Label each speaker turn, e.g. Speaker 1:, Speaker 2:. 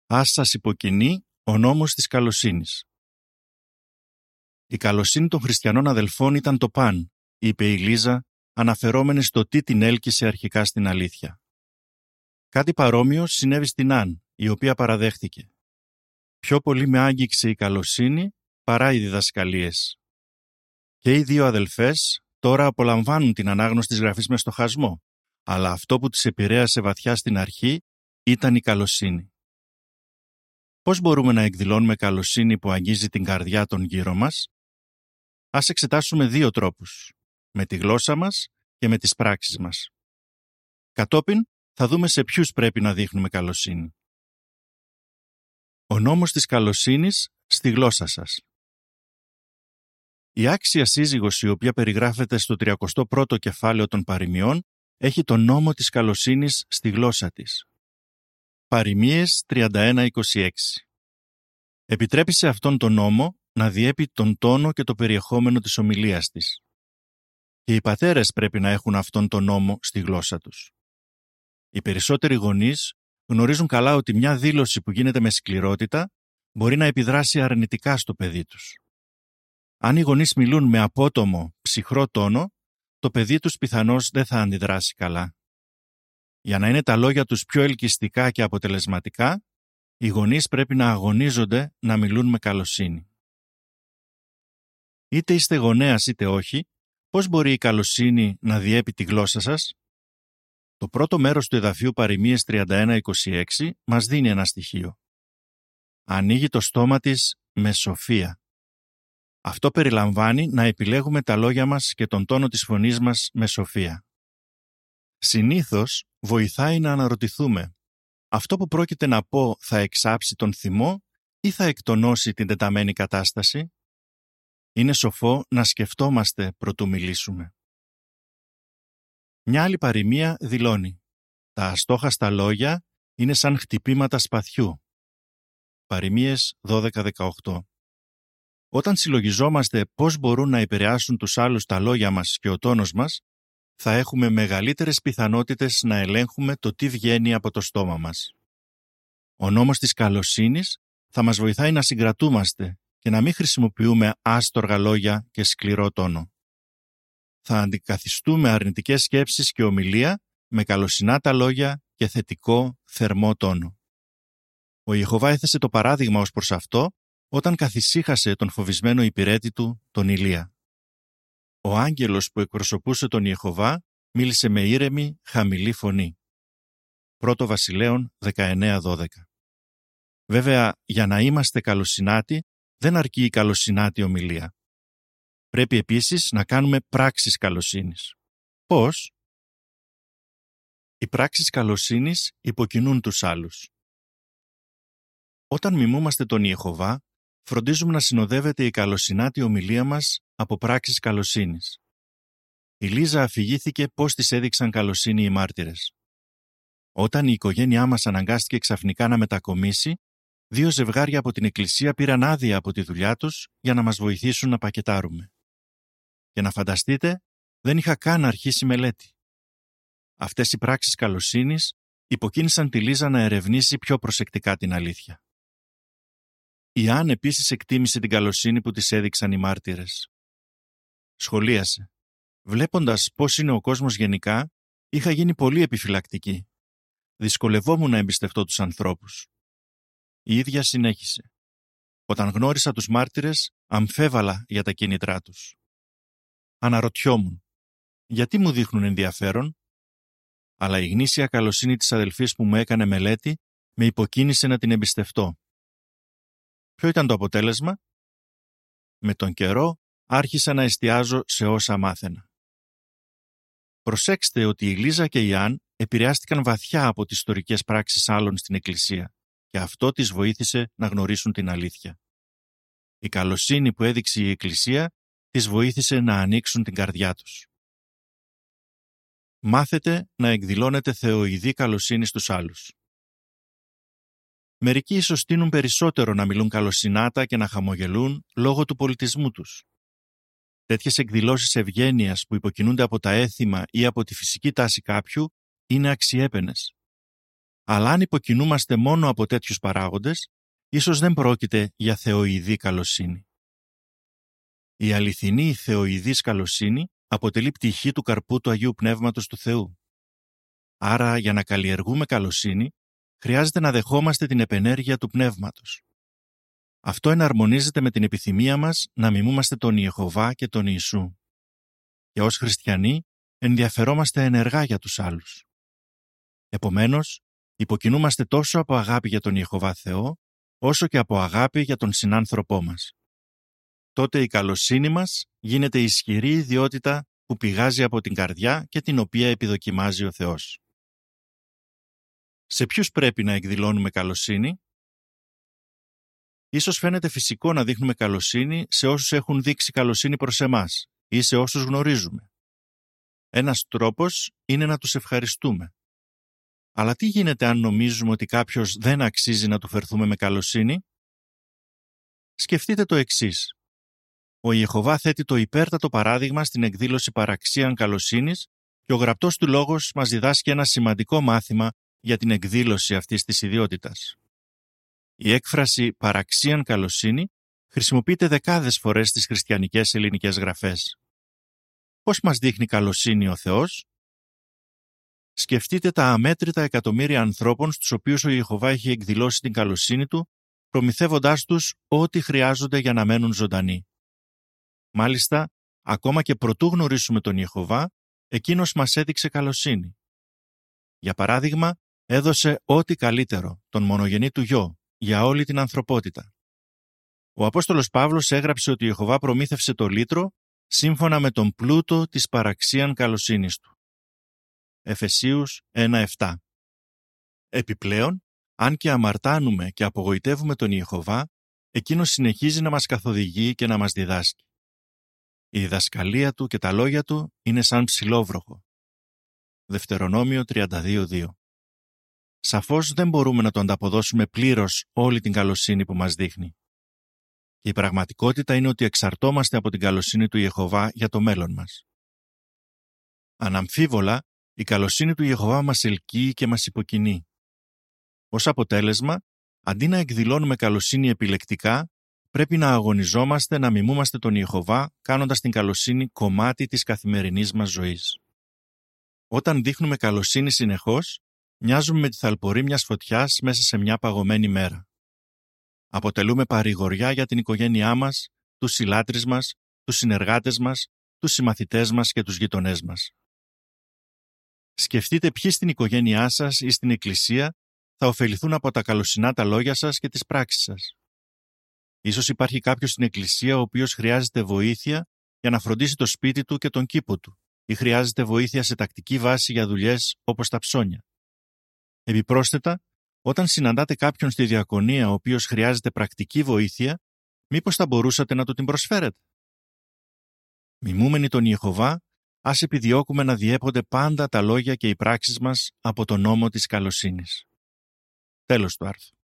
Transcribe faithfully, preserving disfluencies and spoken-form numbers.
Speaker 1: Ας σας υποκινεί ο νόμος της καλοσύνης. Η καλοσύνη των χριστιανών αδελφών ήταν το παν, είπε η Λίζα, αναφερόμενη στο τι την έλκυσε αρχικά στην αλήθεια. Κάτι παρόμοιο συνέβη στην Αν, η οποία παραδέχτηκε. Πιο πολύ με άγγιξε η καλοσύνη παρά οι διδασκαλίες. Και οι δύο αδελφές τώρα απολαμβάνουν την ανάγνωση της γραφής με στοχασμό, αλλά αυτό που τις επηρέασε βαθιά στην αρχή ήταν η καλοσύνη. Πώς μπορούμε να εκδηλώνουμε καλοσύνη που αγγίζει την καρδιά των γύρω μας? Ας εξετάσουμε δύο τρόπους, με τη γλώσσα μας και με τις πράξεις μας. Κατόπιν θα δούμε σε ποιους πρέπει να δείχνουμε καλοσύνη. Ο νόμος της καλοσύνης στη γλώσσα σας. Η άξια σύζυγος, η οποία περιγράφεται στο τριακοστό πρώτο κεφάλαιο των παροιμιών, έχει τον νόμο της καλοσύνης στη γλώσσα της. Παροιμίες τριάντα ένα είκοσι έξι. Επιτρέπει σε αυτόν τον νόμο να διέπει τον τόνο και το περιεχόμενο της ομιλίας της. Και οι πατέρες πρέπει να έχουν αυτόν τον νόμο στη γλώσσα τους. Οι περισσότεροι γονείς γνωρίζουν καλά ότι μια δήλωση που γίνεται με σκληρότητα μπορεί να επιδράσει αρνητικά στο παιδί τους. Αν οι γονείς μιλούν με απότομο, ψυχρό τόνο, το παιδί τους πιθανώς δεν θα αντιδράσει καλά. Για να είναι τα λόγια τους πιο ελκυστικά και αποτελεσματικά, οι γονείς πρέπει να αγωνίζονται να μιλούν με καλοσύνη. Είτε είστε γονέας είτε όχι, πώς μπορεί η καλοσύνη να διέπει τη γλώσσα σας? Το πρώτο μέρος του εδαφίου Παροιμίες τριάντα ένα είκοσι έξι μας δίνει ένα στοιχείο. Ανοίγει το στόμα της με σοφία. Αυτό περιλαμβάνει να επιλέγουμε τα λόγια μας και τον τόνο της φωνής μας με σοφία. Συνήθως βοηθάει να αναρωτηθούμε, αυτό που πρόκειται να πω θα εξάψει τον θυμό ή θα εκτονώσει την τεταμένη κατάσταση? Είναι σοφό να σκεφτόμαστε προτού μιλήσουμε. Μια άλλη παροιμία δηλώνει «Τα αστόχαστα λόγια είναι σαν χτυπήματα σπαθιού». Παροιμίες δώδεκα δεκαοκτώ. Όταν συλλογιζόμαστε πώς μπορούν να επηρεάσουν τους άλλους τα λόγια μας και ο τόνος μας, θα έχουμε μεγαλύτερες πιθανότητες να ελέγχουμε το τι βγαίνει από το στόμα μας. Ο νόμος της καλοσύνης θα μας βοηθάει να συγκρατούμαστε και να μην χρησιμοποιούμε άστοργα λόγια και σκληρό τόνο. Θα αντικαθιστούμε αρνητικές σκέψεις και ομιλία με καλοσυνάτα λόγια και θετικό, θερμό τόνο. Ο Ιεχωβά έθεσε το παράδειγμα ως προς αυτό όταν καθησύχασε τον φοβισμένο υπηρέτη του, τον Ηλία. Ο άγγελος που εκπροσωπούσε τον Ιεχωβά μίλησε με ήρεμη, χαμηλή φωνή. Πρώτο Βασιλέων δεκαεννέα δώδεκα. Βέβαια, για να είμαστε καλοσυνάτοι, δεν αρκεί η καλοσυνάτη ομιλία. Πρέπει επίσης να κάνουμε πράξεις καλοσύνης. Πώς? Οι πράξεις καλοσύνης υποκινούν τους άλλους. Όταν μιμούμαστε τον Ιεχωβά, φροντίζουμε να συνοδεύεται η καλοσυνάτη ομιλία μας από πράξεις καλοσύνης. Η Λίζα αφηγήθηκε πώς της έδειξαν καλοσύνη οι μάρτυρες. Όταν η οικογένειά μας αναγκάστηκε ξαφνικά να μετακομίσει, δύο ζευγάρια από την εκκλησία πήραν άδεια από τη δουλειά τους για να μας βοηθήσουν να πακετάρουμε. Και να φανταστείτε, δεν είχα καν αρχίσει μελέτη. Αυτές οι πράξεις καλοσύνης υποκίνησαν τη Λίζα να ερευνήσει πιο προσεκτικά την αλήθεια. Η Αν επίσης εκτίμησε την καλοσύνη που της έδειξαν οι μάρτυρες. Σχολίασε. Βλέποντας πώς είναι ο κόσμος γενικά, είχα γίνει πολύ επιφυλακτική. Δυσκολευόμουν να εμπιστευτώ τους ανθρώπους. Η ίδια συνέχισε. Όταν γνώρισα τους μάρτυρες, αμφέβαλα για τα κίνητρά τους. Αναρωτιόμουν, γιατί μου δείχνουν ενδιαφέρον? Αλλά η γνήσια καλοσύνη της αδελφής που μου έκανε μελέτη με υποκίνησε να την εμπιστευτώ. Ποιο ήταν το αποτέλεσμα? Με τον καιρό άρχισα να εστιάζω σε όσα μάθαινα. Προσέξτε ότι η Λίζα και η Αν επηρεάστηκαν βαθιά από τις ιστορικές πράξεις άλλων στην Εκκλησία και αυτό τις βοήθησε να γνωρίσουν την αλήθεια. Η καλοσύνη που έδειξε η Εκκλησία τις βοήθησε να ανοίξουν την καρδιά τους. Μάθετε να εκδηλώνετε θεοειδή καλοσύνη στους άλλους. Μερικοί ίσως τείνουν περισσότερο να μιλούν καλοσυνάτα και να χαμογελούν λόγω του πολιτισμού τους. Τέτοιες εκδηλώσεις ευγένειας που υποκινούνται από τα έθιμα ή από τη φυσική τάση κάποιου είναι αξιέπαινες. Αλλά αν υποκινούμαστε μόνο από τέτοιους παράγοντες, ίσως δεν πρόκειται για θεοειδή καλοσύνη. Η αληθινή θεοειδής καλοσύνη αποτελεί πτυχή του καρπού του Αγίου Πνεύματος του Θεού. Άρα, για να καλλιεργούμε καλοσύνη, χρειάζεται να δεχόμαστε την επενέργεια του Πνεύματος. Αυτό εναρμονίζεται με την επιθυμία μας να μιμούμαστε τον Ιεχωβά και τον Ιησού. Και ως χριστιανοί ενδιαφερόμαστε ενεργά για τους άλλους. Επομένως, υποκινούμαστε τόσο από αγάπη για τον Ιεχωβά Θεό, όσο και από αγάπη για τον συνάνθρωπό μας. Τότε η καλοσύνη μας γίνεται ισχυρή ιδιότητα που πηγάζει από την καρδιά και την οποία επιδοκιμάζει ο Θεός. Σε ποιους πρέπει να εκδηλώνουμε καλοσύνη? Ίσως φαίνεται φυσικό να δείχνουμε καλοσύνη σε όσους έχουν δείξει καλοσύνη προς εμάς ή σε όσους γνωρίζουμε. Ένας τρόπος είναι να τους ευχαριστούμε. Αλλά τι γίνεται αν νομίζουμε ότι κάποιος δεν αξίζει να του φερθούμε με καλοσύνη? Σκεφτείτε το εξής. Ο Ιεχωβά θέτει το υπέρτατο παράδειγμα στην εκδήλωση παραξίαν καλοσύνης και ο γραπτός του λόγος μας διδάσκει ένα σημαντικό μάθημα για την εκδήλωση αυτής της ιδιότητας. Η έκφραση παραξίαν καλοσύνη χρησιμοποιείται δεκάδες φορές στις χριστιανικές ελληνικές γραφές. Πώς μας δείχνει καλοσύνη ο Θεός? Σκεφτείτε τα αμέτρητα εκατομμύρια ανθρώπων στους οποίους ο Ιεχωβά έχει εκδηλώσει την καλοσύνη του, προμηθεύοντάς τους ό,τι χρειάζονται για να μένουν ζωντανοί. Μάλιστα, ακόμα και προτού γνωρίσουμε τον Ιεχωβά, εκείνος μας έδειξε καλοσύνη. Για παράδειγμα, έδωσε ό,τι καλύτερο, τον μονογενή του γιο, για όλη την ανθρωπότητα. Ο Απόστολος Παύλος έγραψε ότι ο Ιεχωβά προμήθευσε το λύτρο σύμφωνα με τον πλούτο της παραξίαν καλοσύνης του. Εφεσίους ένα επτά. Επιπλέον, αν και αμαρτάνουμε και απογοητεύουμε τον Ιεχωβά, εκείνος συνεχίζει να μας καθοδηγεί και να μας διδάσκει. Η διδασκαλία του και τα λόγια του είναι σαν ψηλόβροχο. Δευτερονόμιο τριάντα δύο δύο. Σαφώς δεν μπορούμε να το ανταποδώσουμε πλήρως όλη την καλοσύνη που μας δείχνει. Και η πραγματικότητα είναι ότι εξαρτώμαστε από την καλοσύνη του Ιεχωβά για το μέλλον μας. Αναμφίβολα, η καλοσύνη του Ιεχωβά μας ελκύει και μας υποκινεί. Ως αποτέλεσμα, αντί να εκδηλώνουμε καλοσύνη επιλεκτικά, πρέπει να αγωνιζόμαστε να μιμούμαστε τον Ιεχωβά, κάνοντας την καλοσύνη κομμάτι της καθημερινής μας ζωής. Όταν δείχνουμε καλοσύνη συνεχώς, μοιάζουμε με τη θαλπορή μιας φωτιάς μέσα σε μια παγωμένη μέρα. Αποτελούμε παρηγοριά για την οικογένειά μας, τους συλλάτρεις μας, τους συνεργάτες μας, τους συμμαθητές μας και τους γειτονές μας. Σκεφτείτε ποιοι στην οικογένειά σας ή στην εκκλησία θα ωφεληθούν από τα καλοσυνά τα λόγια σας και τις πράξεις σας. Ίσως υπάρχει κάποιος στην εκκλησία ο οποίος χρειάζεται βοήθεια για να φροντίσει το σπίτι του και τον κήπο του ή χρειάζεται βοήθεια σε τακτική βάση για δουλειές όπως τα ψώνια. Επιπρόσθετα, όταν συναντάτε κάποιον στη διακονία ο οποίος χρειάζεται πρακτική βοήθεια, μήπως θα μπορούσατε να του την προσφέρετε? Μιμούμενοι τον Ιεχωβά, ας επιδιώκουμε να διέπονται πάντα τα λόγια και οι πράξεις μας από τον νόμο της καλοσύνης. Τέλος του άρθρου.